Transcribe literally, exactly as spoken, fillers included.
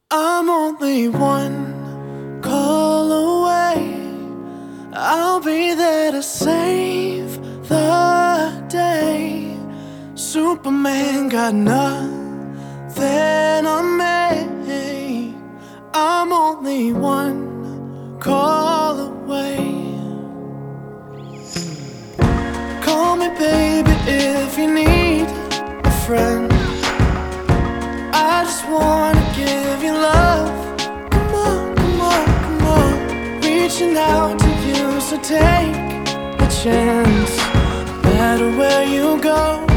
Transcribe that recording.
I'm only one call away. I'll be there to save the day. Superman got nothing on me. I'm only one call away. Call me baby if you need a friend. I just wanna give you love. Come on, come on, come on. Reaching out to you, so take a chance. No matter where you go,